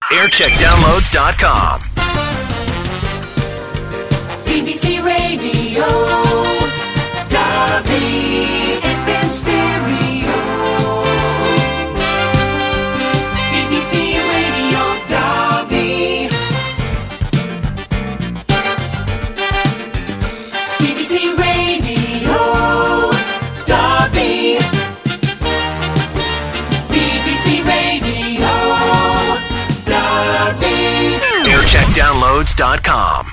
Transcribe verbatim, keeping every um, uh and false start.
aircheck downloads dot com. B B C Radio, Derby F M Stereo. B B C Radio, Derby. B B C Radio, Derby. B B C Radio, Derby. aircheck downloads dot com.